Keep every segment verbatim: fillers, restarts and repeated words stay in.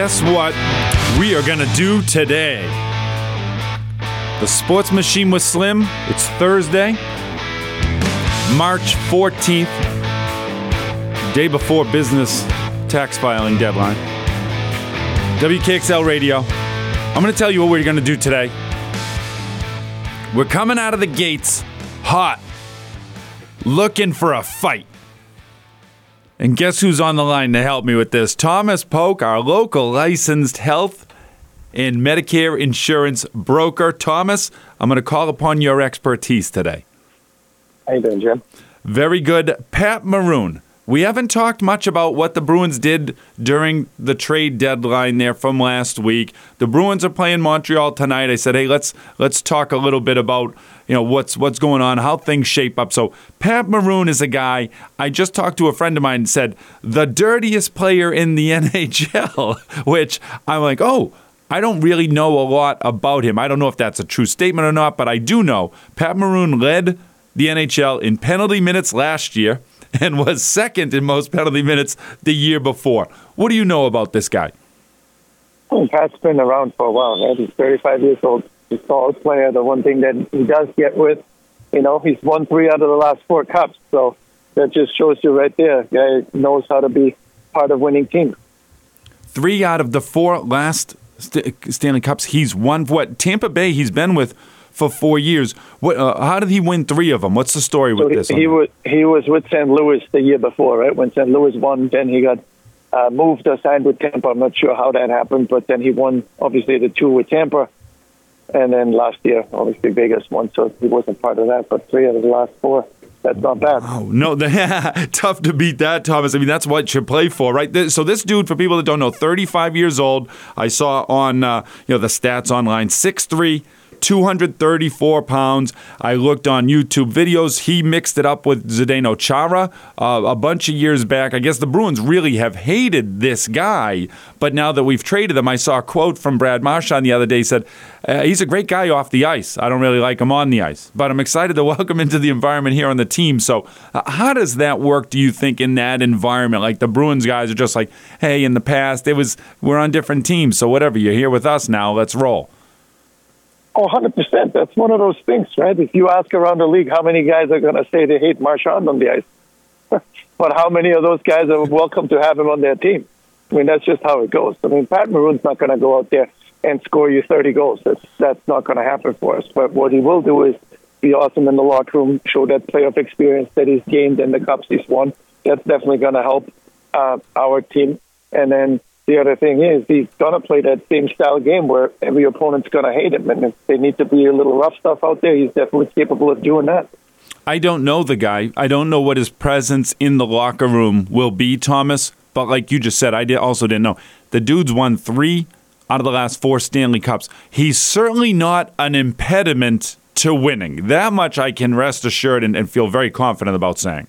guess what we are going to do today? The Sports Machine with Slim. It's Thursday, March fourteenth, day before business tax filing deadline. W K X L Radio. I'm going to tell you what we're going to do today. We're coming out of the gates hot, looking for a fight. And guess who's on the line to help me with this? Thomas Polk, our local licensed health and Medicare insurance broker. Thomas, I'm going to call upon your expertise today. How you doing, Jim? Very good. Pat Maroon. We haven't talked much about what the Bruins did during the trade deadline there from last week. The Bruins are playing Montreal tonight. I said, hey, let's let's talk a little bit about you know what's what's going on, how things shape up. So Pat Maroon is a guy, I just talked to a friend of mine and said, the dirtiest player in the N H L, which I'm like, oh, I don't really know a lot about him. I don't know if that's a true statement or not, but I do know Pat Maroon led the N H L in penalty minutes last year and was second in most penalty minutes the year before. What do you know about this guy? Well, Pat's been around for a while, right? He's thirty-five years old. He's a solid player. The one thing that he does get with, you know, he's won three out of the last four cups. So that just shows you right there. Guy knows how to be part of winning teams. Three out of the four last St- Stanley Cups he's won. What Tampa Bay he's been with for four years. What? Uh, how did he win three of them? What's the story with so this? He, he was he was with Saint Louis the year before, right? When Saint Louis won, then he got uh, moved or signed with Tampa. I'm not sure how that happened, but then he won obviously the two with Tampa, and then last year obviously Vegas won, so he wasn't part of that. But three out of the last four. That's not bad. Oh, no, the, tough to beat that, Thomas. I mean, that's what you play for, right? This, so this dude, for people that don't know, thirty-five years old. I saw on uh, you know the stats online, six three, two hundred thirty-four pounds. I looked on YouTube videos. He mixed it up with Zdeno Chara uh, a bunch of years back. I guess the Bruins really have hated this guy, but now that we've traded him, I saw a quote from Brad Marchand the other day. He said, uh, he's a great guy off the ice. I don't really like him on the ice, but I'm excited to welcome him into the environment here on the team. So uh, how does that work, do you think, in that environment? Like the Bruins guys are just like, hey, in the past, it was we're on different teams, so whatever, you're here with us now, let's roll. Oh, one hundred percent. That's one of those things, right? If you ask around the league how many guys are going to say they hate Marchand on the ice, but how many of those guys are welcome to have him on their team? I mean, that's just how it goes. I mean, Pat Maroon's not going to go out there and score you thirty goals. That's, that's not going to happen for us. But what he will do is be awesome in the locker room, show that playoff experience that he's gained in the cups he's won. That's definitely going to help uh, our team. And then the other thing is he's going to play that same style game where every opponent's going to hate him. And if they need to be a little rough stuff out there, he's definitely capable of doing that. I don't know the guy. I don't know what his presence in the locker room will be, Thomas. But like you just said, I did also didn't know. The dude's won three out of the last four Stanley Cups. He's certainly not an impediment to winning. That much I can rest assured and, and feel very confident about saying.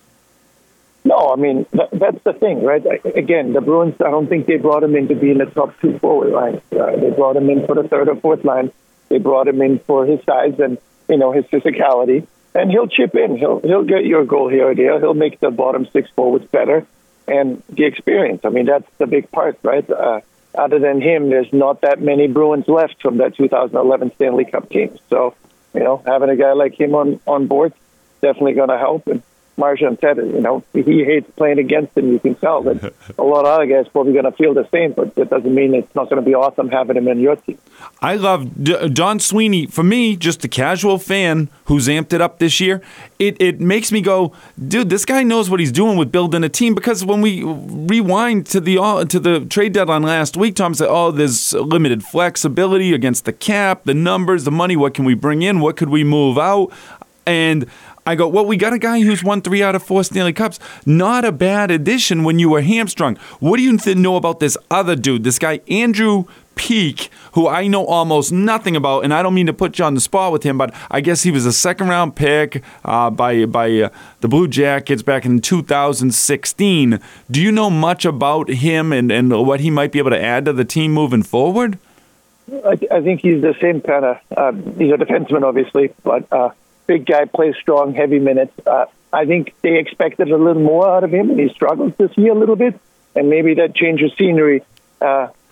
No, I mean, that, that's the thing, right? Again, the Bruins, I don't think they brought him in to be in the top two forward line. Uh, they brought him in for the third or fourth line. They brought him in for his size and, you know, his physicality. And he'll chip in. He'll he'll get you a goal here or there. He'll make the bottom six forwards better. And the experience, I mean, that's the big part, right? Uh, other than him, there's not that many Bruins left from that two thousand eleven Stanley Cup team. So, you know, having a guy like him on, on board definitely going to help. And Marchand said it, you know, he hates playing against him. You can tell that a lot of other guys probably going to feel the same, but that doesn't mean it's not going to be awesome having him in your team. I love D- Don Sweeney. For me, just a casual fan who's amped it up this year, it, it makes me go, dude, this guy knows what he's doing with building a team. Because when we rewind to the to the trade deadline last week, Tom said, oh, there's limited flexibility against the cap, the numbers, the money, what can we bring in, what could we move out? And I go, well, we got a guy who's won three out of four Stanley Cups. Not a bad addition when you were hamstrung. What do you th- know about this other dude, this guy, Andrew Peeke, who I know almost nothing about, and I don't mean to put you on the spot with him, but I guess he was a second-round pick uh, by by uh, the Blue Jackets back in two thousand sixteen. Do you know much about him and, and what he might be able to add to the team moving forward? I, I think he's the same kind of, uh, he's a defenseman, obviously, but uh, big guy, plays strong, heavy minutes. Uh, I think they expected a little more out of him, and he struggled this year a little bit, and maybe that change of scenery uh,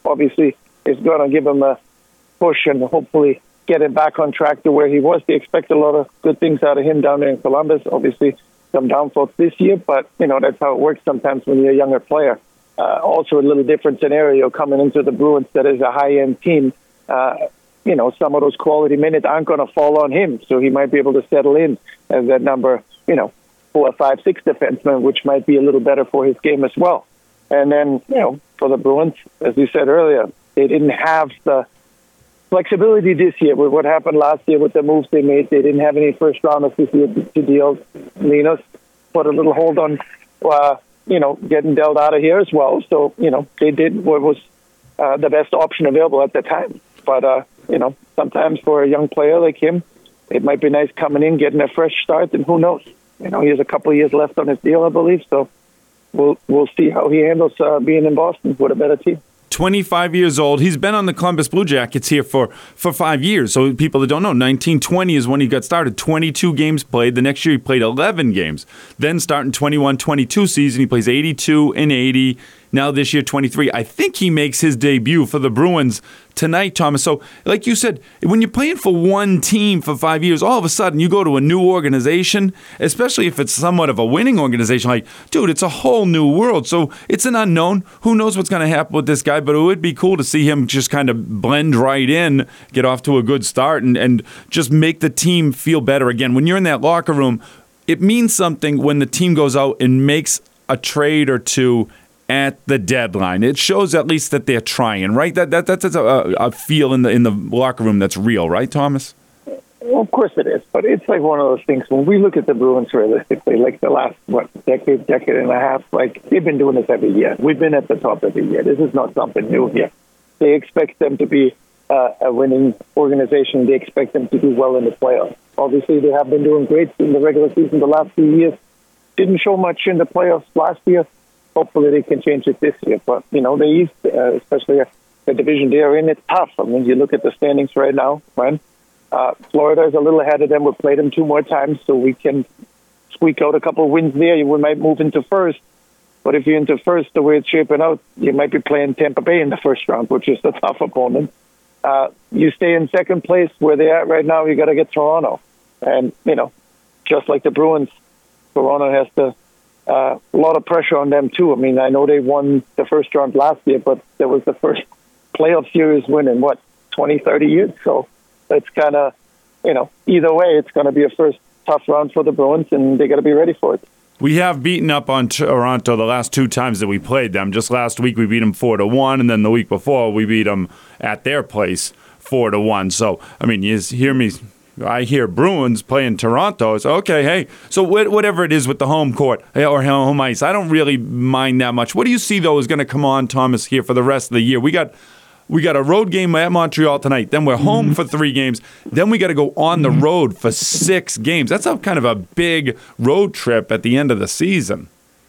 obviously is going to give him a push and hopefully get him back on track to where he was. They expect a lot of good things out of him down there in Columbus. Obviously, some downfalls this year, but, you know, that's how it works sometimes when you're a younger player. Uh, also a little different scenario coming into the Bruins that is a high-end team. Uh, you know, some of those quality minutes aren't going to fall on him, so he might be able to settle in as that number, you know, four, five, six defenseman, which might be a little better for his game as well. And then, you know, for the Bruins, as you said earlier, they didn't have the flexibility this year with what happened last year with the moves they made. They didn't have any first rounders this year to deal. Linus put a little hold on, uh, you know, getting dealt out of here as well. So, you know, they did what was uh, the best option available at the time. But, uh, you know, sometimes for a young player like him, it might be nice coming in, getting a fresh start, and who knows? You know, he has a couple of years left on his deal, I believe. So we'll we'll see how he handles uh, being in Boston with a better team. twenty-five years old. He's been on the Columbus Blue Jackets here for, for five years. So people that don't know, nineteen twenty is when he got started. twenty-two games played. The next year he played eleven games. Then starting twenty-one twenty-two season, he plays eighty-two and eighty. Now this year, twenty-three. I think he makes his debut for the Bruins tonight, Thomas. So, like you said, when you're playing for one team for five years, all of a sudden you go to a new organization, especially if it's somewhat of a winning organization. Like, dude, it's a whole new world. So it's an unknown. Who knows what's going to happen with this guy? But it would be cool to see him just kind of blend right in, get off to a good start, and, and just make the team feel better again. When you're in that locker room, it means something when the team goes out and makes a trade or two at the deadline. It shows at least that they're trying, right? That that that's a, a feel in the in the locker room that's real, right, Thomas? Well, of course it is, but it's like one of those things. When we look at the Bruins realistically, like the last what decade, decade and a half, like they've been doing this every year. We've been at the top every year. This is not something new here. They expect them to be uh, a winning organization. They expect them to do well in the playoffs. Obviously, they have been doing great in the regular season the last few years. Didn't show much in the playoffs last year. Hopefully they can change it this year. But, you know, the East, uh, especially the division they are in, it's tough. I mean, you look at the standings right now, right? Uh, Florida is a little ahead of them. We've played them two more times, so we can squeak out a couple of wins there. We might move into first. But if you're into first, the way it's shaping out, you might be playing Tampa Bay in the first round, which is a tough opponent. Uh, you stay in second place where they're at right now, you got to get Toronto. And, you know, just like the Bruins, Toronto has to Uh, a lot of pressure on them, too. I mean, I know they won the first round last year, but that was the first playoff series win in, what, twenty, thirty years? So it's kind of, you know, either way, it's going to be a first tough round for the Bruins, and they got to be ready for it. We have beaten up on Toronto the last two times that we played them. Just last week we beat them four to one, and then the week before we beat them at their place four to one. So, I mean, you hear me... I hear Bruins playing Toronto. It's okay, hey. So whatever it is with the home court or home ice, I don't really mind that much. What do you see, though, is going to come on, Thomas, here for the rest of the year? We got we got a road game at Montreal tonight. Then we're home mm-hmm. for three games. Then we got to go on the road for six games. That's a kind of a big road trip at the end of the season.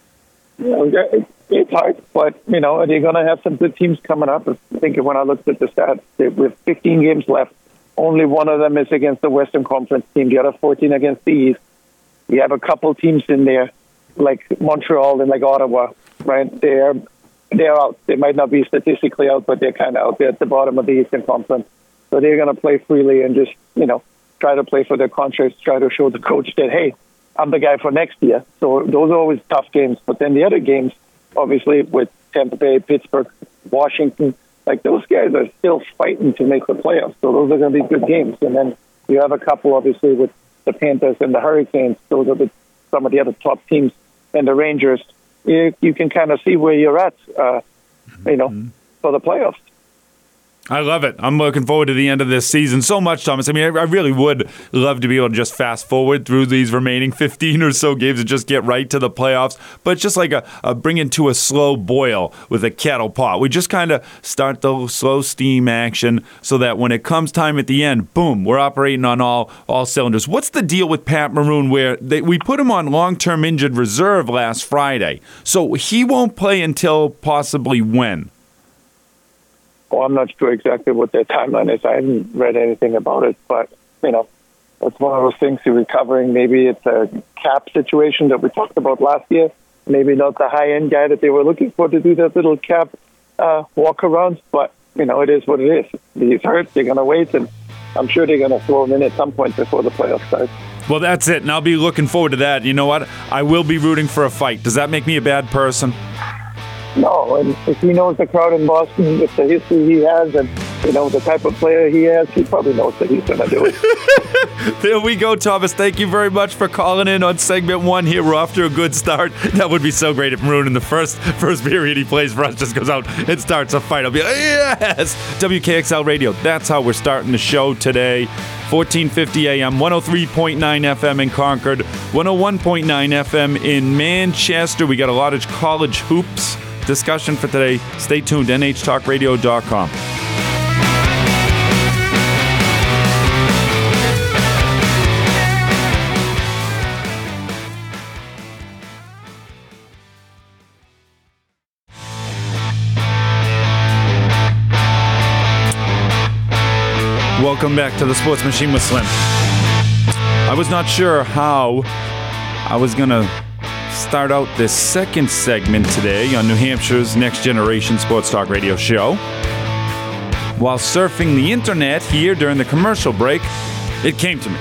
Yeah, it's hard, but, you know, they're going to have some good teams coming up. I think when I looked at the stats, with fifteen games left, only one of them is against the Western Conference team. The other fourteen against the East. You have a couple teams in there, like Montreal and like Ottawa, right? They're they're out. They might not be statistically out, but they're kind of out there at the bottom of the Eastern Conference. So they're going to play freely and just, you know, try to play for their contracts, try to show the coach that, hey, I'm the guy for next year. So those are always tough games. But then the other games, obviously, with Tampa Bay, Pittsburgh, Washington, like, those guys are still fighting to make the playoffs, so those are going to be good games. And then you have a couple, obviously, with the Panthers and the Hurricanes. Those are the, some of the other top teams. And the Rangers, you, you can kind of see where you're at, uh, you know, mm-hmm. for the playoffs. I love it. I'm looking forward to the end of this season so much, Thomas. I mean, I, I really would love to be able to just fast forward through these remaining fifteen or so games and just get right to the playoffs. But it's just like a, a bring it to a slow boil with a kettle pot. We just kind of start the slow steam action so that when it comes time at the end, boom, we're operating on all, all cylinders. What's the deal with Pat Maroon where they, we put him on long-term injured reserve last Friday? So he won't play until possibly when? Well, I'm not sure exactly what their timeline is. I haven't read anything about it, but, you know, it's one of those things you're recovering. Maybe it's a cap situation that we talked about last year. Maybe not the high-end guy that they were looking for to do that little cap uh, walk-arounds, but, you know, it is what it is. He's hurt. They're going to wait, and I'm sure they're going to throw him in at some point before the playoffs start. Well, that's it, and I'll be looking forward to that. You know what? I will be rooting for a fight. Does that make me a bad person? No, and if he knows the crowd in Boston, with the history he has, and you know the type of player he has, he probably knows that he's going to do it. There we go, Thomas. Thank you very much for calling in on segment one here. We're off to a good start. That would be so great if Maroon in the first first period he plays for us just goes out and starts a fight. I'll be like, yes! W K X L Radio. That's how we're starting the show today. fourteen fifty A M, one oh three point nine F M in Concord, one oh one point nine F M in Manchester. We got a lot of college hoops discussion for today. Stay tuned, N H talk radio dot com. Welcome back to the Sports Machine with Slim. I was not sure how I was going to start out this second segment today on New Hampshire's Next Generation Sports Talk Radio show. While surfing the internet here during the commercial break, it came to me.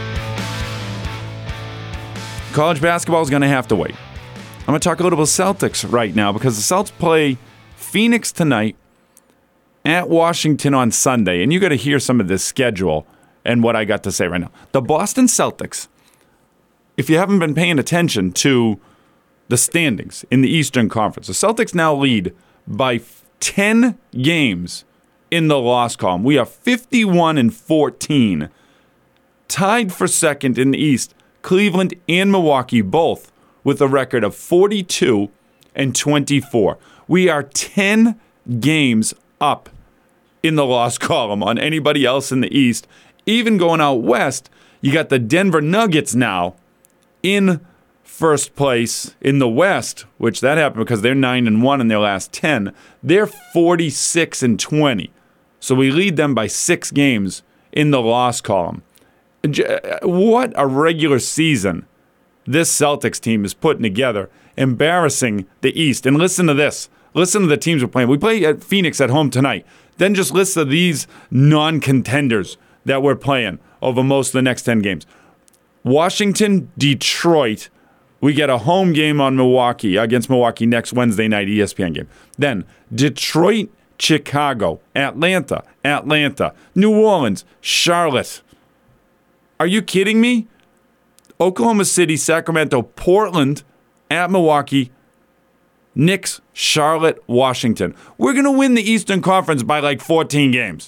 College basketball is going to have to wait. I'm going to talk a little bit Celtics right now because the Celtics play Phoenix tonight at Washington on Sunday, and you got to hear some of this schedule and what I got to say right now. The Boston Celtics, if you haven't been paying attention to the standings in the Eastern Conference, the Celtics now lead by ten games in the loss column. We are fifty-one and fourteen, tied for second in the East. Cleveland and Milwaukee both with a record of forty-two and twenty-four. We are ten games up in the loss column on anybody else in the East. Even going out west, you got the Denver Nuggets now in first place in the West, which that happened because they're nine and one in their last ten. They're forty-six and twenty. So we lead them by six games in the loss column. What a regular season this Celtics team is putting together, embarrassing the East. And listen to this. Listen to the teams we're playing. We play at Phoenix at home tonight. Then just listen to these non-contenders that we're playing over most of the next ten games. Washington, Detroit. We get a home game on Milwaukee, against Milwaukee next Wednesday night, E S P N game. Then Detroit, Chicago, Atlanta, Atlanta, New Orleans, Charlotte. Are you kidding me? Oklahoma City, Sacramento, Portland, at Milwaukee, Knicks, Charlotte, Washington. We're going to win the Eastern Conference by like fourteen games.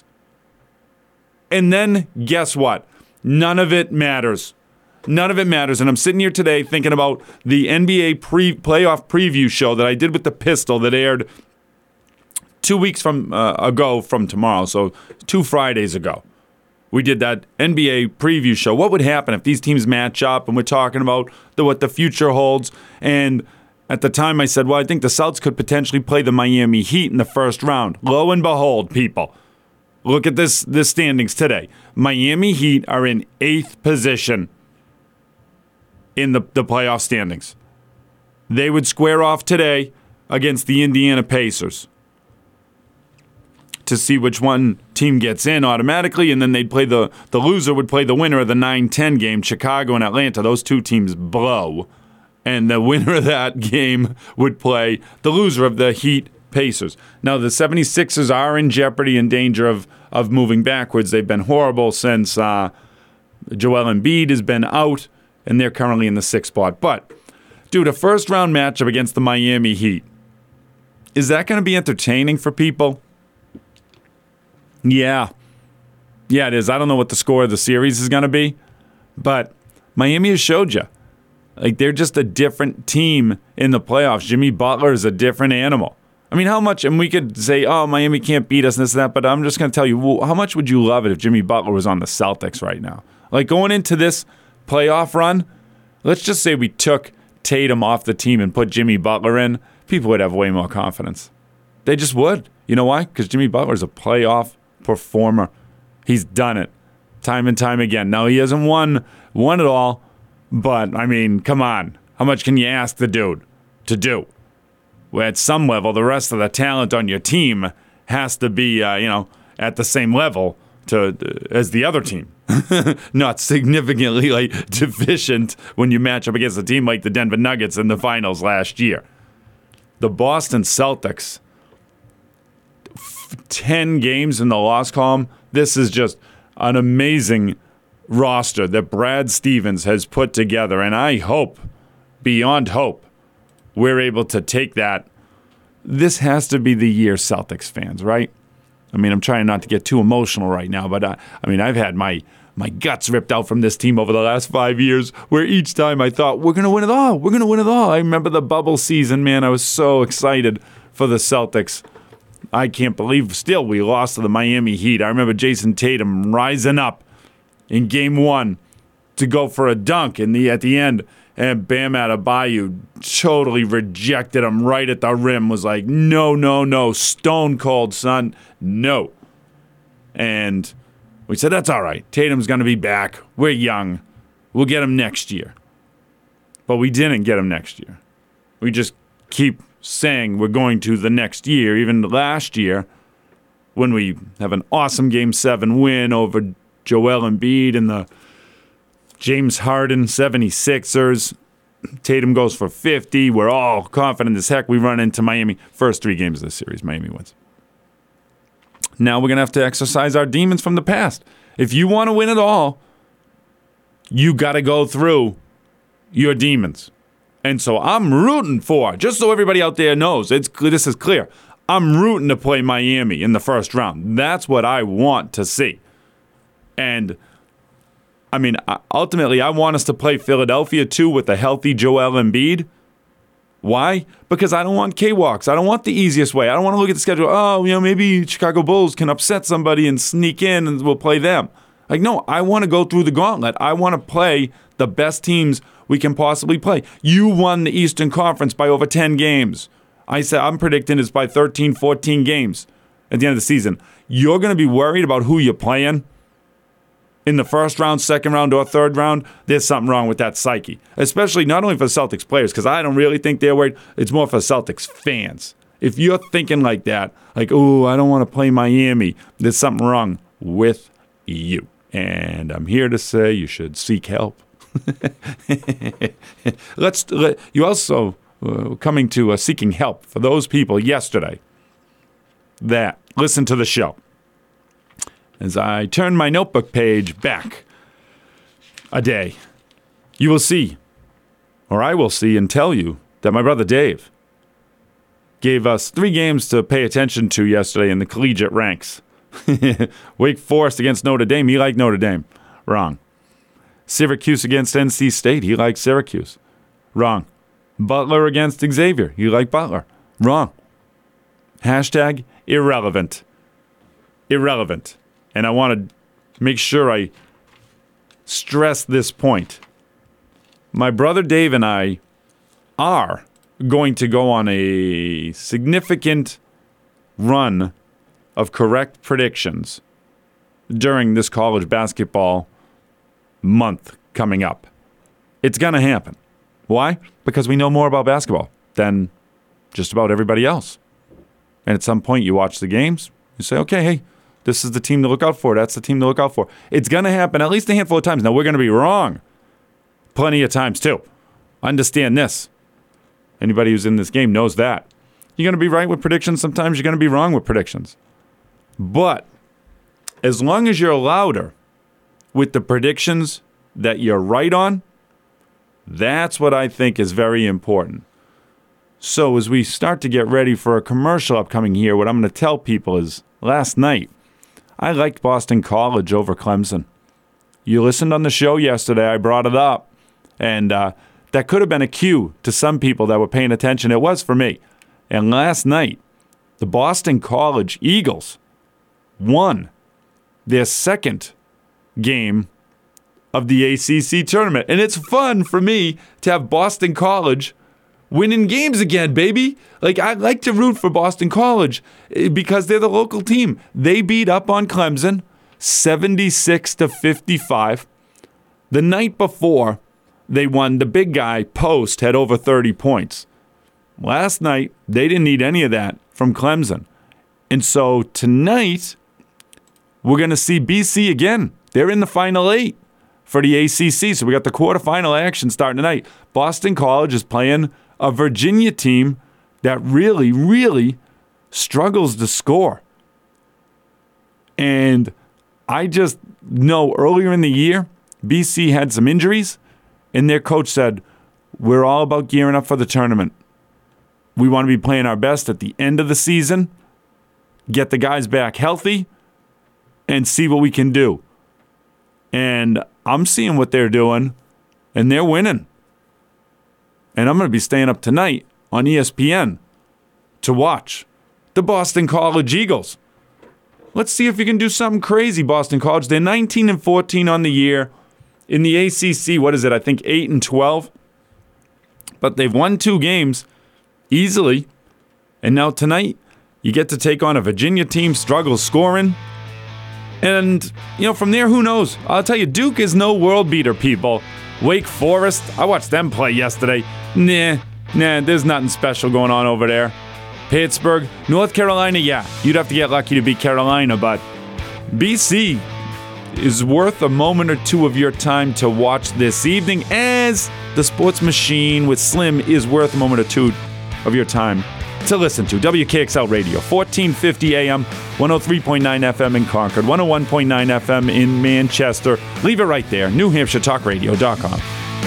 And then guess what? None of it matters. None of it matters. And I'm sitting here today thinking about the N B A pre- playoff preview show that I did with the Pistol that aired two weeks from uh, ago from tomorrow. So two Fridays ago. We did that N B A preview show. What would happen if these teams match up? And we're talking about the, what the future holds. And at the time, I said, well, I think the Celtics could potentially play the Miami Heat in the first round. Lo and behold, people, look at this, this standings today. Miami Heat are in eighth position in the, the playoff standings. They would square off today against the Indiana Pacers to see which one team gets in automatically, and then they'd play the, the loser would play the winner of the nine ten game, Chicago and Atlanta. Those two teams blow. And the winner of that game would play the loser of the Heat Pacers. Now, the 76ers are in jeopardy and danger of, of moving backwards. They've been horrible since uh, Joel Embiid has been out, and they're currently in the sixth spot. But, dude, a first-round matchup against the Miami Heat, is that going to be entertaining for people? Yeah. Yeah, it is. I don't know what the score of the series is going to be, but Miami has showed you. Like, they're just a different team in the playoffs. Jimmy Butler is a different animal. I mean, how much, and we could say, oh, Miami can't beat us and this and that, but I'm just going to tell you, well, how much would you love it if Jimmy Butler was on the Celtics right now? Like, going into this playoff run, let's just say we took Tatum off the team and put Jimmy Butler in, people would have way more confidence. They just would. You know why? Because Jimmy Butler is a playoff performer. He's done it time and time again. Now, he hasn't won, won it all, but, I mean, come on. How much can you ask the dude to do? where at some level the rest of the talent on your team has to be, uh, you know, at the same level to uh, as the other team. Not significantly like deficient when you match up against a team like the Denver Nuggets in the finals last year. The Boston Celtics, f- ten games in the loss column. This is just an amazing roster that Brad Stevens has put together, and I hope, beyond hope, we're able to take that. This has to be the year, Celtics fans, right? I mean, I'm trying not to get too emotional right now, but I, I mean, I've had my my guts ripped out from this team over the last five years, where each time I thought, we're going to win it all. We're going to win it all. I remember the bubble season, man. I was so excited for the Celtics. I can't believe still we lost to the Miami Heat. I remember Jason Tatum rising up in game one to go for a dunk in the at the end, and Bam Adebayo totally rejected him right at the rim, was like, no, no, no, stone cold, son, no. And we said, that's all right. Tatum's going to be back. We're young. We'll get him next year. But we didn't get him next year. We just keep saying we're going to the next year. Even last year, when we have an awesome Game seven win over Joel Embiid and the James Harden seventy-sixers. Tatum goes for fifty. We're all confident as heck. We run into Miami. First three games of the series, Miami wins. Now we're going to have to exercise our demons from the past. If you want to win it all, you got to go through your demons. And so I'm rooting for, just so everybody out there knows, it's this is clear, I'm rooting to play Miami in the first round. That's what I want to see. And I mean, ultimately, I want us to play Philadelphia, too, with a healthy Joel Embiid. Why? Because I don't want K-walks. I don't want the easiest way. I don't want to look at the schedule. Oh, you know, maybe Chicago Bulls can upset somebody and sneak in and we'll play them. Like, no, I want to go through the gauntlet. I want to play the best teams we can possibly play. You won the Eastern Conference by over ten games. I said I'm predicting it's by thirteen, fourteen games at the end of the season. You're going to be worried about who you're playing in the first round, second round, or third round. There's something wrong with that psyche, especially not only for Celtics players, because I don't really think they're worried. It's more for Celtics fans. If you're thinking like that, like, oh, I don't want to play Miami, there's something wrong with you. And I'm here to say you should seek help. Let's. Let, you also uh, coming to uh, seeking help for those people yesterday that listened to the show. As I turn my notebook page back a day, you will see, or I will see and tell you, that my brother Dave gave us three games to pay attention to yesterday in the collegiate ranks. Wake Forest against Notre Dame. He liked Notre Dame. Wrong. Syracuse against N C State. He liked Syracuse. Wrong. Butler against Xavier. He liked Butler. Wrong. Hashtag irrelevant. Irrelevant. And I want to make sure I stress this point. My brother Dave and I are going to go on a significant run of correct predictions during this college basketball month coming up. It's going to happen. Why? Because we know more about basketball than just about everybody else. And at some point you watch the games, you say, okay, hey, this is the team to look out for. That's the team to look out for. It's going to happen at least a handful of times. Now, we're going to be wrong plenty of times, too. Understand this. Anybody who's in this game knows that. You're going to be right with predictions. Sometimes you're going to be wrong with predictions. But as long as you're louder with the predictions that you're right on, that's what I think is very important. So as we start to get ready for a commercial upcoming here, what I'm going to tell people is last night, I liked Boston College over Clemson. You listened on the show yesterday. I brought it up. And uh, that could have been a cue to some people that were paying attention. It was for me. And last night, the Boston College Eagles won their second game of the A C C tournament. And it's fun for me to have Boston College winning games again, baby. Like, I like to root for Boston College because they're the local team. They beat up on Clemson seventy-six to fifty-five. The night before they won, the big guy, Post, had over thirty points. Last night, they didn't need any of that from Clemson. And so tonight, we're going to see B C again. They're in the Final Eight for the A C C. So we got the quarterfinal action starting tonight. Boston College is playing a Virginia team that really, really struggles to score. And I just know earlier in the year, B C had some injuries, and their coach said, we're all about gearing up for the tournament. We want to be playing our best at the end of the season, get the guys back healthy, and see what we can do. And I'm seeing what they're doing, and they're winning. And I'm going to be staying up tonight on E S P N to watch the Boston College Eagles. Let's see if you can do something crazy, Boston College. They're nineteen and fourteen on the year. In the A C C, what is it? I think eight and twelve. But they've won two games easily. And now tonight, you get to take on a Virginia team, struggles scoring. And, you know, from there, who knows? I'll tell you, Duke is no world beater, people. Wake Forest, I watched them play yesterday. Nah, nah, there's nothing special going on over there. Pittsburgh, North Carolina, yeah, you'd have to get lucky to beat Carolina, but B C is worth a moment or two of your time to watch this evening, as the Sports Machine with Slim is worth a moment or two of your time to listen to. W K X L Radio, fourteen fifty A M, one oh three point nine F M in Concord, one oh one point nine F M in Manchester. Leave it right there, New Hampshire Talk Radio dot com.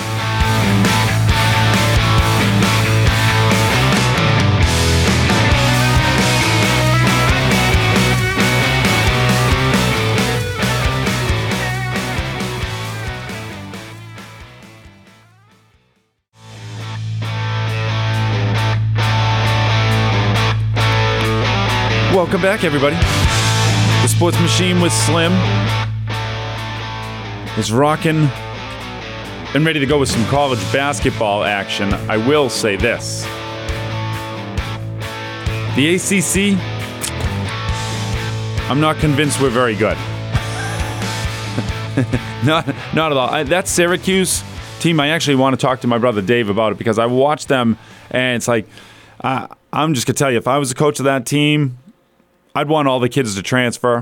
Welcome back, everybody. The Sports Machine with Slim is rocking and ready to go with some college basketball action. I will say this. The A C C, I'm not convinced we're very good. not, not at all. I, that Syracuse team, I actually want to talk to my brother Dave about it, because I watched them, and it's like, uh, I'm just going to tell you, if I was the coach of that team, I'd want all the kids to transfer.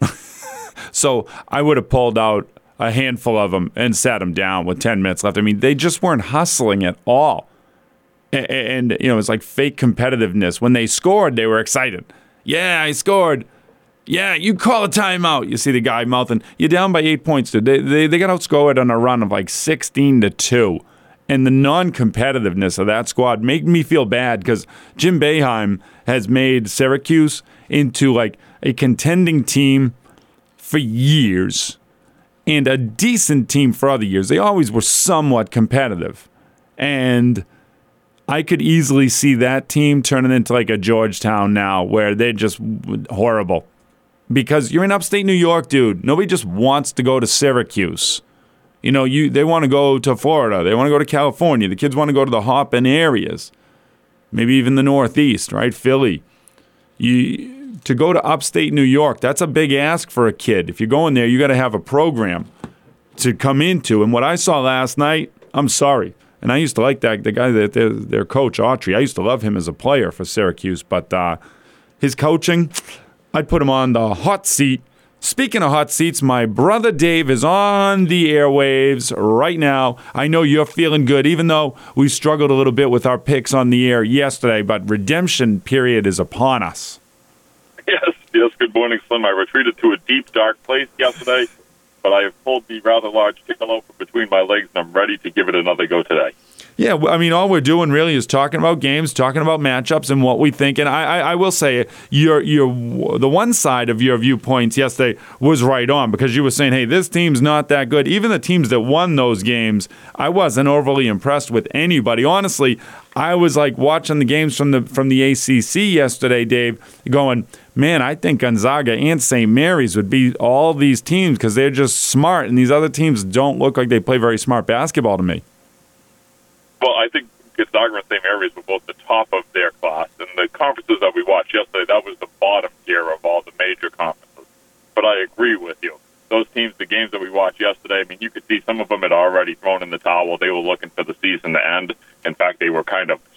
So I would have pulled out a handful of them and sat them down with ten minutes left. I mean, they just weren't hustling at all. And, and you know, it's like fake competitiveness. When they scored, they were excited. Yeah, I scored. Yeah, you call a timeout. You see the guy mouthing, you're down by eight points, dude. They, they, they got outscored on a run of like sixteen to two. And the non-competitiveness of that squad made me feel bad, because Jim Boeheim has made Syracuse into like a contending team for years and a decent team for other years. They always were somewhat competitive. And I could easily see that team turning into like a Georgetown now, where they're just horrible. Because you're in upstate New York, dude. Nobody just wants to go to Syracuse. You know, you they want to go to Florida. They want to go to California. The kids want to go to the hop-in areas. Maybe even the Northeast, right? Philly. You to go to upstate New York, that's a big ask for a kid. If you're going there, you got to have a program to come into. And what I saw last night, I'm sorry. And I used to like that the guy that their, their coach, Autry. I used to love him as a player for Syracuse, but uh, his coaching, I'd put him on the hot seat. Speaking of hot seats, my brother Dave is on the airwaves right now. I know you're feeling good, even though we struggled a little bit with our picks on the air yesterday, but redemption period is upon us. Yes, yes, good morning, Slim. I retreated to a deep, dark place yesterday, but I have pulled the rather large cantaloupe from between my legs, and I'm ready to give it another go today. Yeah, I mean, all we're doing really is talking about games, talking about matchups, and what we think. And I, I, I will say, your, your, the one side of your viewpoints yesterday was right on, because you were saying, hey, this team's not that good. Even the teams that won those games, I wasn't overly impressed with anybody. Honestly, I was like watching the games from the from the A C C yesterday, Dave, going, man, I think Gonzaga and Saint Mary's would beat all these teams because they're just smart, and these other teams don't look like they play very smart basketball to me. Well, I think Gonzaga and Saint Mary's were both the top of their class. And the conferences that we watched yesterday, that was the bottom tier of all the major conferences. But I agree with you. Those teams, the games that we watched yesterday, I mean, you could see some of them had already thrown in the towel. They were looking for the season to end. In fact, they were kind of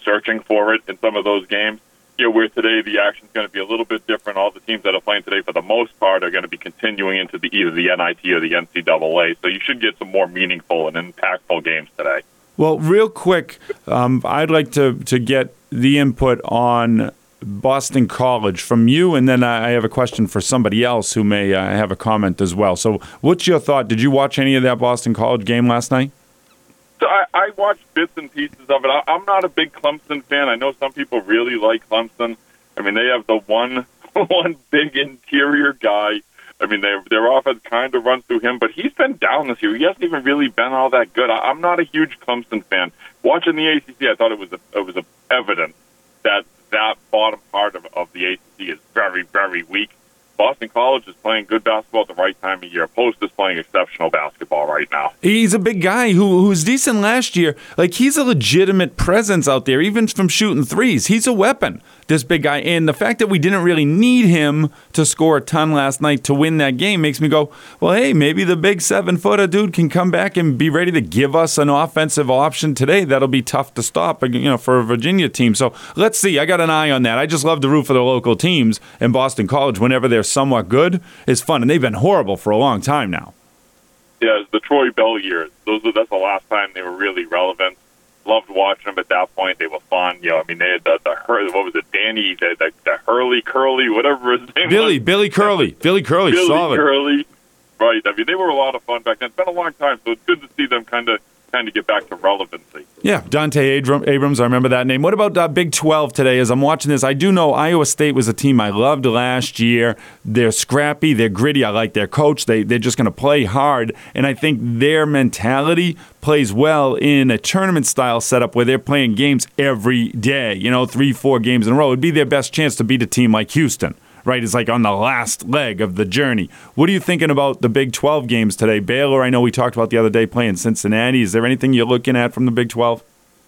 searching for it in some of those games. You know, where today the action's going to be a little bit different. All the teams that are playing today, for the most part, are going to be continuing into the either the N I T or the N C double A. So you should get some more meaningful and impactful games today. Well, real quick, um, I'd like to, to get the input on Boston College from you, and then I have a question for somebody else who may uh, have a comment as well. So what's your thought? Did you watch any of that Boston College game last night? So I, I watched bits and pieces of it. I, I'm not a big Clemson fan. I know some people really like Clemson. I mean, they have the one one big interior guy. I mean, they, their offense kind of runs through him, but he's been down this year. He hasn't even really been all that good. I, I'm not a huge Clemson fan. Watching the A C C, I thought it was a, it was a evident that that bottom part of, of the A C C is very, very weak. Boston College is playing good basketball at the right time of year. Post is playing exceptional basketball right now. He's a big guy who who's decent last year. Like, he's a legitimate presence out there, even from shooting threes. He's a weapon, this big guy. And the fact that we didn't really need him to score a ton last night to win that game makes me go, well, hey, maybe the big seven-footer dude can come back and be ready to give us an offensive option today that'll be tough to stop, you know, for a Virginia team. So let's see. I got an eye on that. I just love to root for the local teams, and Boston College, whenever they're somewhat good, is fun. And they've been horrible for a long time now. Yeah, the Troy Bell years. Those are, that's the last time they were really relevant. Loved watching them at that point. They were fun. You know, I mean, they had the, the what was it, Danny, the, the, the Hurley, Curly, whatever his name Billy, was. Billy Curly. Billy Curly, Billy solid. Curly. Right. I mean, they were a lot of fun back then. It's been a long time, so it's good to see them kind of kind of get back to relevancy. Yeah, Dante Abrams, I remember that name. What about uh, Big twelve today? As I'm watching this, I do know Iowa State was a team I loved last year. They're scrappy, they're gritty. I like their coach. They, they're just going to play hard, and I think their mentality plays well in a tournament-style setup where they're playing games every day, you know, three, four games in a row. It would be their best chance to beat a team like Houston. Right, it's like on the last leg of the journey. What are you thinking about the Big twelve games today? Baylor, I know we talked about the other day playing Cincinnati. Is there anything you're looking at from the Big twelve?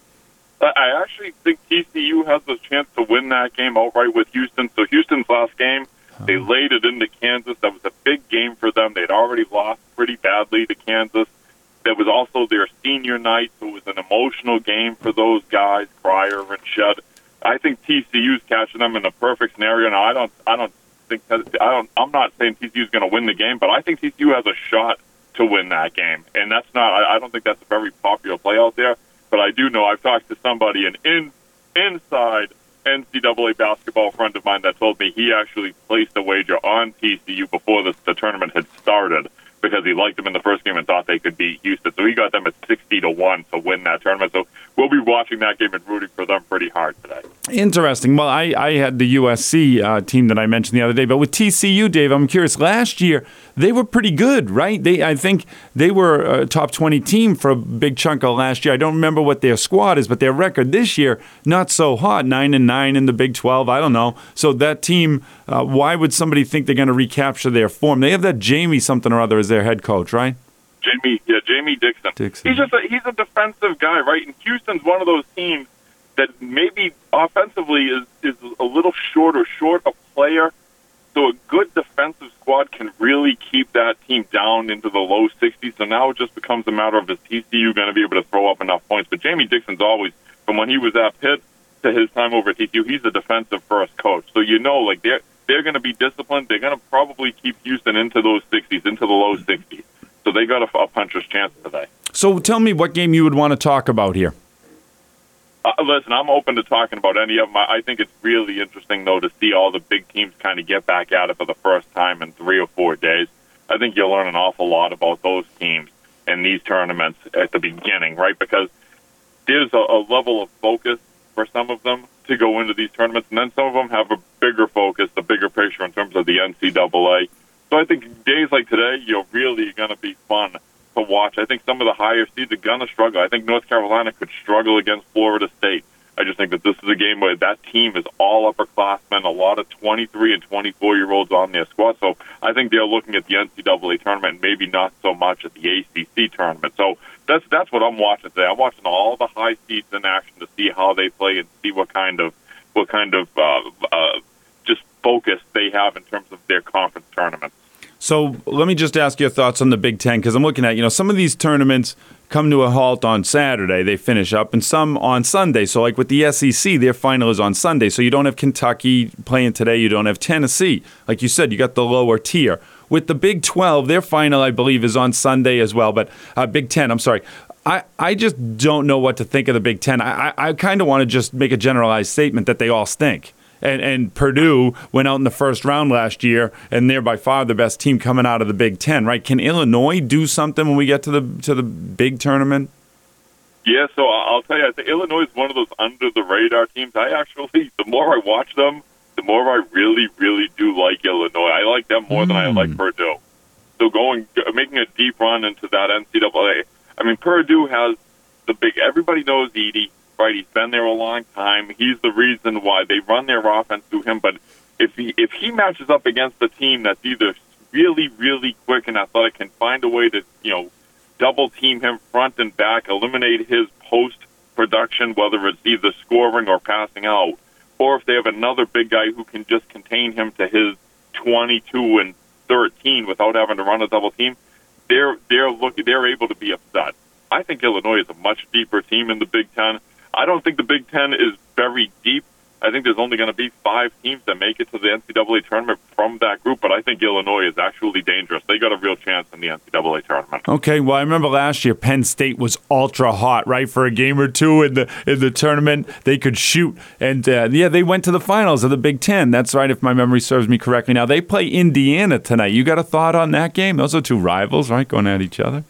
I actually think T C U has a chance to win that game outright with Houston. So Houston's last game, they laid it into Kansas. That was a big game for them. They'd already lost pretty badly to Kansas. That was also their senior night, so it was an emotional game for those guys, Cryer and Shedd. I think T C U's catching them in the perfect scenario. Now, I don't, I don't think that, I don't. I'm not saying T C U's going to win the game, but I think T C U has a shot to win that game, and that's not. I, I don't think that's a very popular play out there. But I do know I've talked to somebody, an in, inside N C double A basketball friend of mine, that told me he actually placed a wager on T C U before the, the tournament had started, because he liked them in the first game and thought they could beat Houston. So he got them at sixty to one to win that tournament. So we'll be watching that game and rooting for them pretty hard today. Interesting. Well, I, I had the U S C uh, team that I mentioned the other day, but with T C U, Dave, I'm curious. Last year, they were pretty good, right? They, I think they were a top twenty team for a big chunk of last year. I don't remember what their squad is, but their record this year, not so hot. Nine and nine in the Big twelve. I don't know. So that team, uh, why would somebody think they're going to recapture their form? They have that Jamie something or other as their head coach, right? Jamie, yeah, Jamie Dixon. Dixon. He's just a, he's a defensive guy, right? And Houston's one of those teams that maybe offensively is, is a little short or short a player. So a good defensive squad can really keep that team down into the low sixties. So now it just becomes a matter of, is T C U going to be able to throw up enough points? But Jamie Dixon's always, from when he was at Pitt to his time over at T C U, he's a defensive first coach. So you know, like they're they're going to be disciplined. They're going to probably keep Houston into those sixties, into the low sixties. So they got a, a puncher's chance today. So tell me what game you would want to talk about here. Uh, listen, I'm open to talking about any of them. I think it's really interesting, though, to see all the big teams kind of get back at it for the first time in three or four days. I think you'll learn an awful lot about those teams in these tournaments at the beginning, right? Because there's a, a level of focus for some of them to go into these tournaments, and then some of them have a bigger focus, a bigger picture in terms of the N C double A. So I think days like today, you're really going to be fun to watch. I think some of the higher seeds are going to struggle. I think North Carolina could struggle against Florida State. I just think that this is a game where that team is all upperclassmen, a lot of twenty-three and twenty-four-year-olds on their squad. So I think they're looking at the N C double A tournament, maybe not so much at the A C C tournament. So that's that's what I'm watching today. I'm watching all the high seeds in action to see how they play and see what kind of what kind of uh, uh, just focus they have in terms of their conference tournaments. So let me just ask your thoughts on the Big Ten, because I'm looking at, you know, some of these tournaments come to a halt on Saturday, they finish up, and some on Sunday. So like with the S E C, their final is on Sunday. So you don't have Kentucky playing today, you don't have Tennessee. Like you said, you got the lower tier. With the Big twelve, their final, I believe, is on Sunday as well. But uh, Big Ten, I'm sorry. I, I just don't know what to think of the Big Ten. I, I, I kind of want to just make a generalized statement that they all stink. And, and Purdue went out in the first round last year, and they're by far the best team coming out of the Big Ten, right? Can Illinois do something when we get to the to the big tournament? Yeah, so I'll tell you, I think Illinois is one of those under-the-radar teams. I actually, the more I watch them, the more I really, really do like Illinois. I like them more mm. than I like Purdue. So going, making a deep run into that N C double A, I mean, Purdue has the big, everybody knows Edey, right? He's been there a long time. He's the reason why they run their offense through him. But if he if he matches up against a team that's either really, really quick and athletic, can find a way to, you know, double team him front and back, eliminate his post production, whether it's either scoring or passing out, or if they have another big guy who can just contain him to his twenty-two and thirteen without having to run a double team, they're they're looking they're able to be upset. I think Illinois is a much deeper team in the Big Ten. I don't think the Big Ten is very deep. I think there's only going to be five teams that make it to the N C double A tournament from that group, but I think Illinois is actually dangerous. They got a real chance in the N C double A tournament. Okay, well, I remember last year Penn State was ultra hot, right? For a game or two in the in the tournament, they could shoot. And, uh, yeah, they went to the finals of the Big Ten. That's right, if my memory serves me correctly. Now, they play Indiana tonight. You got a thought on that game? Those are two rivals, right, going at each other?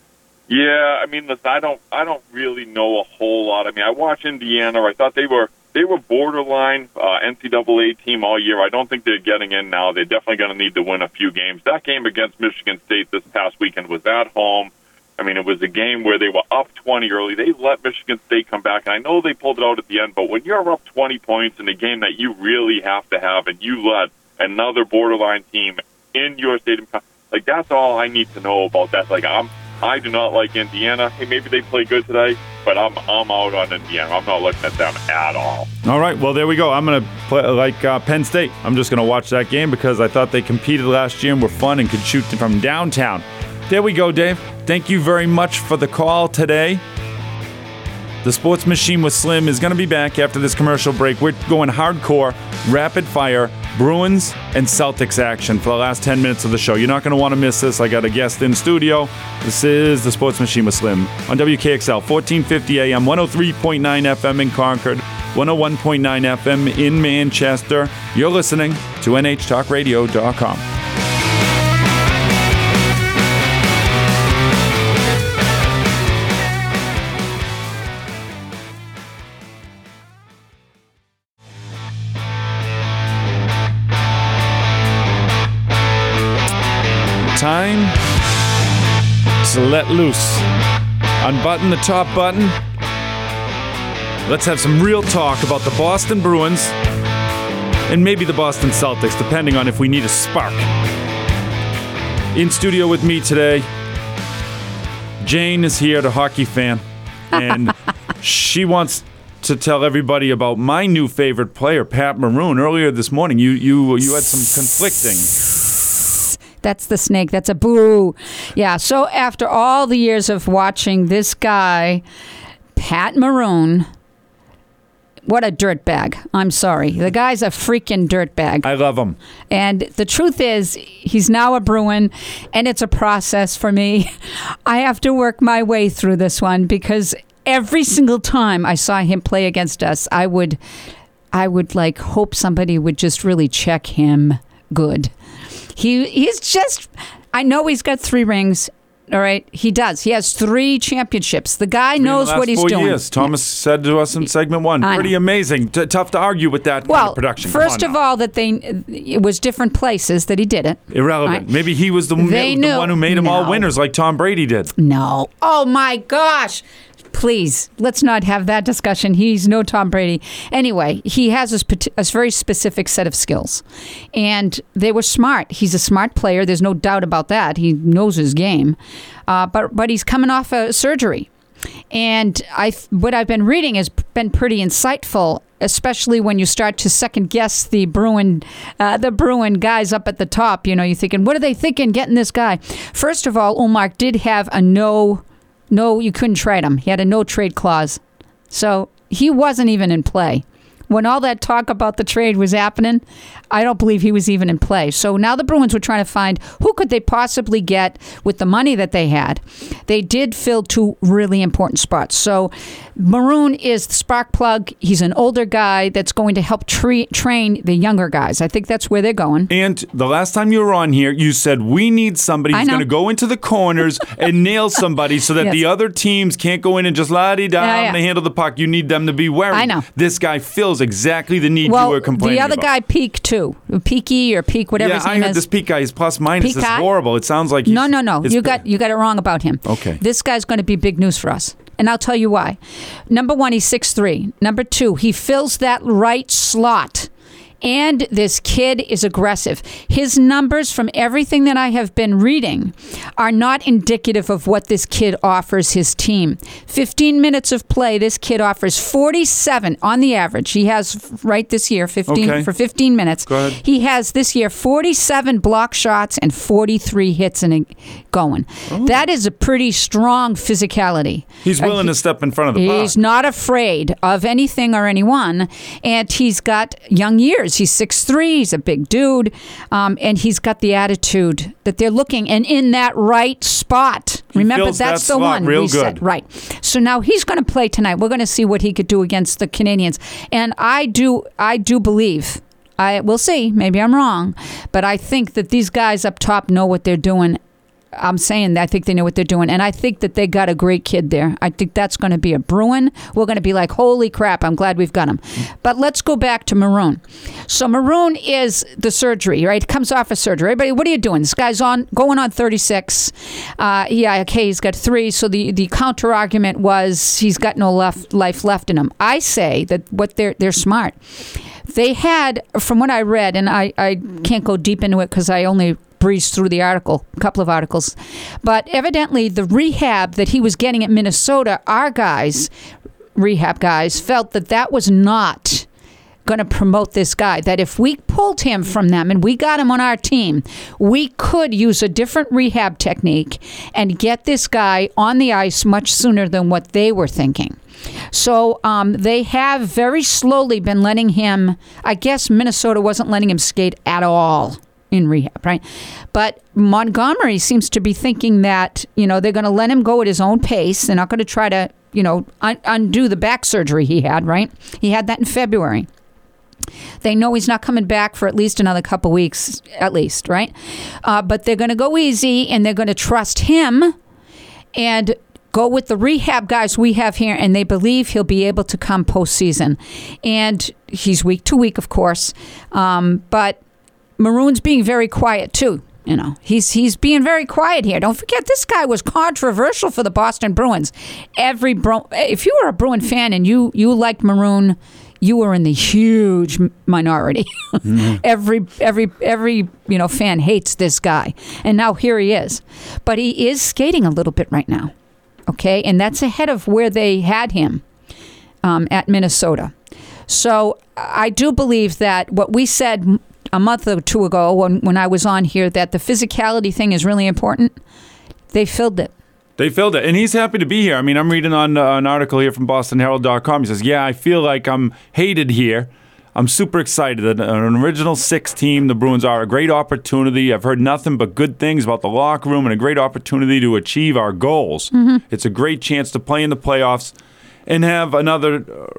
Yeah, I mean, listen, I don't, I don't really know a whole lot. I mean, I watch Indiana. I thought they were they were borderline uh, N C double A team all year. I don't think they're getting in now. They're definitely going to need to win a few games. That game against Michigan State this past weekend was at home. I mean, it was a game where they were up twenty early. They let Michigan State come back, and I know they pulled it out at the end, but when you're up twenty points in a game that you really have to have, and you let another borderline team in your stadium, like, that's all I need to know about that. Like, I'm I do not like Indiana. Hey, maybe they play good today, but I'm I'm out on Indiana. I'm not looking at them at all. All right, well, there we go. I'm going to play like uh, Penn State. I'm just going to watch that game because I thought they competed last year and were fun and could shoot from downtown. There we go, Dave. Thank you very much for the call today. The Sports Machine with Slim is going to be back after this commercial break. We're going hardcore, rapid fire, Bruins and Celtics action for the last ten minutes of the show. You're not going to want to miss this. I got a guest in studio. This is the Sports Machine with Slim on W K X L, fourteen fifty A M, one oh three point nine F M in Concord, one oh one point nine F M in Manchester. You're listening to N H talk radio dot com. Time to let loose. Unbutton the top button. Let's have some real talk about the Boston Bruins and maybe the Boston Celtics, depending on if we need a spark. In studio with me today, Jane is here, the hockey fan, and she wants to tell everybody about my new favorite player, Pat Maroon. Earlier this morning, you you you had some conflicting. That's the snake. That's a boo. Yeah, so after all the years of watching this guy, Pat Maroon, what a dirtbag. I'm sorry. The guy's a freaking dirtbag. I love him. And the truth is, he's now a Bruin, and it's a process for me. I have to work my way through this one because every single time I saw him play against us, I would, I would like hope somebody would just really check him good. He he's just, I know he's got three rings. All right, he does. He has three championships. The guy three knows what he's four doing. Years. Thomas yeah. said to us in segment one, I pretty know. amazing. T- tough to argue with that well, kind of production. First of all, that they it was different places that he did it. Irrelevant. Right? Maybe he was the, the one who made them no. all winners, like Tom Brady did. No. Oh my gosh. Please, let's not have that discussion. He's no Tom Brady. Anyway, he has a, a very specific set of skills. And they were smart. He's a smart player. There's no doubt about that. He knows his game. Uh, but but he's coming off a surgery. And I what I've been reading has been pretty insightful especially when you start to second guess the Bruin, uh, the Bruin guys up at the top. You know, you're thinking, what are they thinking getting this guy? First of all, Ullmark did have a no, no, you couldn't trade him. He had a no trade clause, so he wasn't even in play. When all that talk about the trade was happening, I don't believe he was even in play. So now the Bruins were trying to find who could they possibly get with the money that they had. They did fill two really important spots. So Maroon is the spark plug. He's an older guy that's going to help tre- train the younger guys. I think that's where they're going. And the last time you were on here, you said we need somebody who's going to go into the corners and nail somebody so that yes. the other teams can't go in and just la-di-da yeah, yeah. and handle the puck. You need them to be wary. I know. This guy fills exactly the need well, you were complaining about. The other about. guy, Peak, too. Peaky or Peak, whatever yeah, his name is. Yeah, I heard is. this Peak guy, his plus minus is horrible. It sounds like he's... No, no, no. You got, you got it wrong about him. Okay. This guy's going to be big news for us. And I'll tell you why. Number one, he's six three. Number two, he fills that right slot. And this kid is aggressive. His numbers from everything that I have been reading are not indicative of what this kid offers his team. fifteen minutes of play, this kid offers forty-seven on the average. He has, right this year, fifteen okay. for fifteen minutes. Go ahead. He has this year forty-seven block shots and forty-three hits and going. Oh. That is a pretty strong physicality. He's willing uh, he, to step in front of the puck. He's not afraid of anything or anyone, and he's got young years. He's six three, he's a big dude, um, and he's got the attitude that they're looking, and in that right spot. He Remember, that's that the one we good. said. Right. So now he's going to play tonight. We're going to see what he could do against the Canadians. And I do, I do believe, I we'll see, maybe I'm wrong, but I think that these guys up top know what they're doing. I'm saying that I think they know what they're doing. And I think that they got a great kid there. I think that's going to be a Bruin. We're going to be like, holy crap, I'm glad we've got him. But let's go back to Maroon. So Maroon is the surgery, right? Comes off of surgery. Everybody, what are you doing? This guy's on going on thirty-six. Uh, yeah, okay, he's got three. So the, the counter argument was he's got no left, life left in him. I say that what they're they're smart. They had, from what I read, and I, I can't go deep into it because I only breezed through the article, a couple of articles. But evidently the rehab that he was getting at Minnesota, our guys, rehab guys, felt that that was not going to promote this guy. That if we pulled him from them and we got him on our team, we could use a different rehab technique and get this guy on the ice much sooner than what they were thinking. So um, they have very slowly been letting him, I guess Minnesota wasn't letting him skate at all in rehab, right? But Montgomery seems to be thinking that, you know, they're going to let him go at his own pace. They're not going to try to, you know, un- undo the back surgery he had, right? He had that in February. They know he's not coming back for at least another couple weeks, at least, right? Uh, but they're going to go easy, and they're going to trust him and go with the rehab guys we have here, and they believe he'll be able to come postseason. And he's week to week, of course, um, but Maroon's being very quiet too. You know, he's he's being very quiet here. Don't forget, this guy was controversial for the Boston Bruins. Every Bru- if you were a Bruin fan and you you liked Maroon, you were in the huge minority. Mm-hmm. every every every you know fan hates this guy, and now here he is. But he is skating a little bit right now, okay, and that's ahead of where they had him um, at Minnesota. So I do believe that what we said a month or two ago when, when I was on here, that the physicality thing is really important, they filled it. They filled it. And he's happy to be here. I mean, I'm reading on uh, an article here from Boston Herald dot com. He says, yeah, I feel like I'm hated here. I'm super excited. An original six team, the Bruins are a great opportunity. I've heard nothing but good things about the locker room and a great opportunity to achieve our goals. Mm-hmm. It's a great chance to play in the playoffs and have another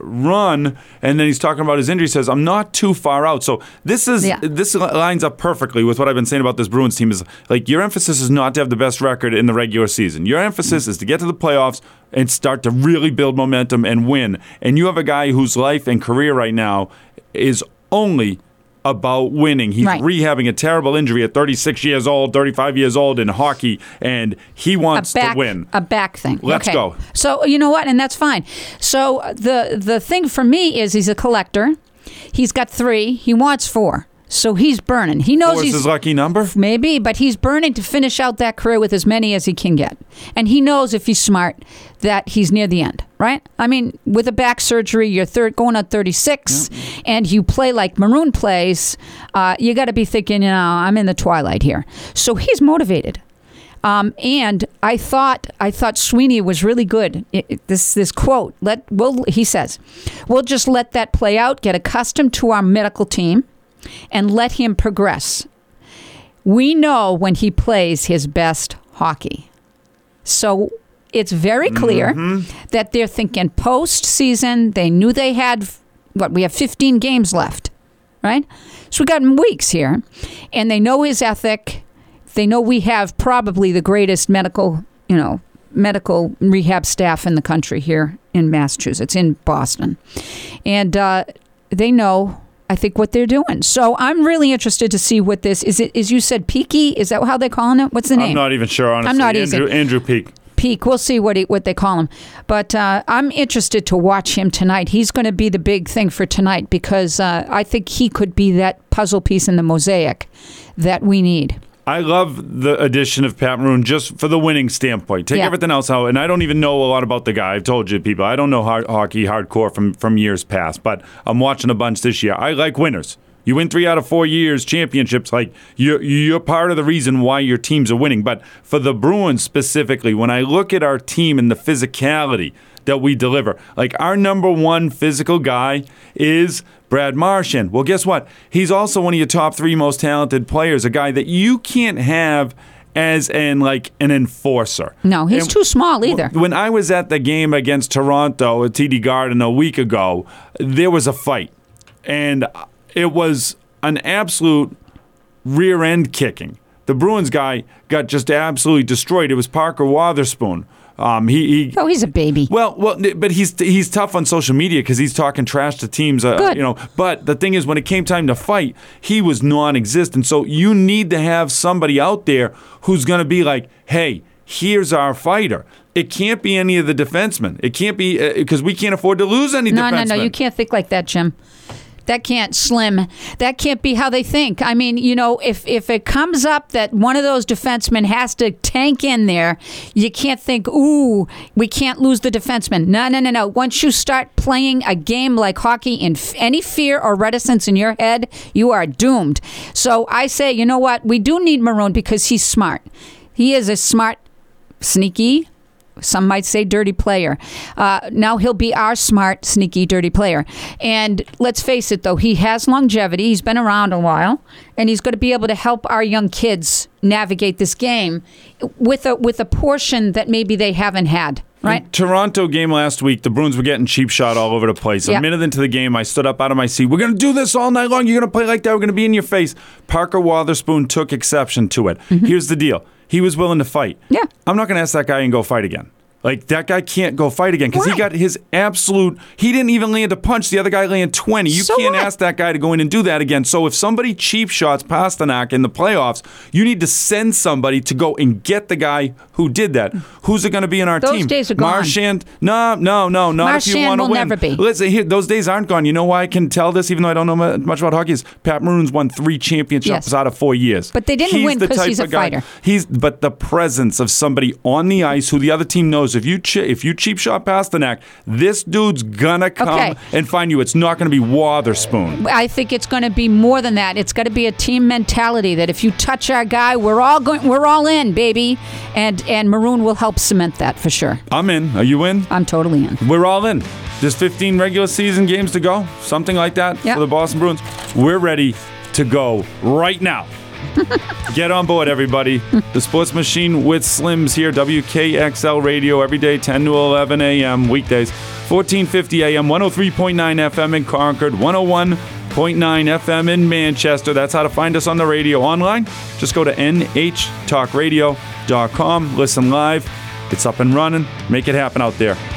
run. And then he's talking about his injury. He says, I'm not too far out. So this is yeah. this lines up perfectly with what I've been saying about this Bruins team. Is like, your emphasis is not to have the best record in the regular season. Your emphasis is to get to the playoffs and start to really build momentum and win. And you have a guy whose life and career right now is only about winning. He's right. rehabbing a terrible injury at thirty-six years old, thirty-five years old in hockey, and he wants back, to win. A back thing. Let's okay. go. So, you know what? And that's fine. So the the thing for me is he's a collector. He's got three. He wants four. So he's burning. He knows Four's he's his lucky number? maybe, but he's burning to finish out that career with as many as he can get. And he knows if he's smart that he's near the end, right? I mean, with a back surgery, you're third going on thirty-six, yep. and you play like Maroon plays, uh, you got to be thinking, you know, I'm in the twilight here. So he's motivated. Um, and I thought I thought Sweeney was really good. It, it, this this quote, let we'll, he says, we'll just let that play out, get accustomed to our medical team, and let him progress. We know when he plays his best hockey. So it's very clear mm-hmm. that they're thinking postseason. They knew they had, what, we have fifteen games left, right? So we got weeks here. And they know his ethic. They know we have probably the greatest medical, you know, medical rehab staff in the country here in Massachusetts, in Boston. And uh, they know, I think, what they're doing. So I'm really interested to see what this is. It is you said Peaky? Is that how they're calling it? What's the name? I'm not even sure, honestly. I'm not Andrew, either. Andrew Peak. Peak. We'll see what he, what they call him. But uh, I'm interested to watch him tonight. He's going to be the big thing for tonight because uh, I think he could be that puzzle piece in the mosaic that we need. I love the addition of Pat Maroon just for the winning standpoint. Take yeah. everything else out, and I don't even know a lot about the guy. I've told you, people, I don't know hard, hockey hardcore from, from years past, but I'm watching a bunch this year. I like winners. You win three out of four years, championships, like you're, you're part of the reason why your teams are winning. But for the Bruins specifically, when I look at our team and the physicality that we deliver, like our number one physical guy is Brad Marchand. Well, guess what? He's also one of your top three most talented players, a guy that you can't have as an like an enforcer. No, he's and too small either. When I was at the game against Toronto at T D Garden a week ago, there was a fight. And it was an absolute rear end kicking. The Bruins guy got just absolutely destroyed. It was Parker Wotherspoon. Um, he, he oh, he's a baby. Well, well, but he's he's tough on social media because he's talking trash to teams. Uh, Good. You know, but the thing is, when it came time to fight, he was non-existent. So you need to have somebody out there who's going to be like, "Hey, here's our fighter." It can't be any of the defensemen. It can't be because uh, we can't afford to lose any no, defensemen. No, no, no. You can't think like that, Jim. That can't slim. That can't be how they think. I mean, you know, if if it comes up that one of those defensemen has to tank in there, you can't think, ooh, we can't lose the defenseman. No, no, no, no. Once you start playing a game like hockey in f- any fear or reticence in your head, you are doomed. So I say, you know what? We do need Maroon because he's smart. He is a smart, sneaky, some might say dirty player. Uh, now he'll be our smart, sneaky, dirty player. And let's face it, though, he has longevity. He's been around a while, and he's going to be able to help our young kids navigate this game with a with a portion that maybe they haven't had. Right. In Toronto game last week, the Bruins were getting cheap shot all over the place. Yep. A minute into the game, I stood up out of my seat. We're going to do this all night long. You're going to play like that. We're going to be in your face. Parker Wotherspoon took exception to it. Mm-hmm. Here's the deal. He was willing to fight. Yeah. I'm not going to ask that guy and go fight again. Like, that guy can't go fight again because he got his absolute... He didn't even land a punch. The other guy landed twenty. You so can't what? ask that guy to go in and do that again. So if somebody cheap shots Pasternak in the playoffs, you need to send somebody to go and get the guy who did that. Who's it going to be in our those team? Those days are gone. Marchand? No, no, no. Not Marchand if you want to will win. never be. Listen, here, those days aren't gone. You know why I can tell this, even though I don't know much about hockey, is Pat Maroon's won three championships yes. out of four years. But they didn't he's win because he's a guy, fighter. He's But the presence of somebody on the ice who the other team knows, if you ch- if you cheap shot Pasternak, this dude's gonna come okay. and find you. It's not gonna be Wotherspoon. I think it's going to be more than that. It's got to be a team mentality that if you touch our guy, we're all going, we're all in, baby. And and Maroon will help cement that for sure. I'm in. Are you in? I'm totally in. We're all in. There's fifteen regular season games to go, something like that yep. for the Boston Bruins. We're ready to go right now. Get on board, everybody. The Sports Machine with Slims here, W K X L Radio, every day, ten to eleven a.m., weekdays, fourteen fifty a.m., one oh three point nine F M in Concord, one oh one point nine F M in Manchester. That's how to find us on the radio. Online, just go to N H talk radio dot com. Listen live. It's up and running. Make it happen out there.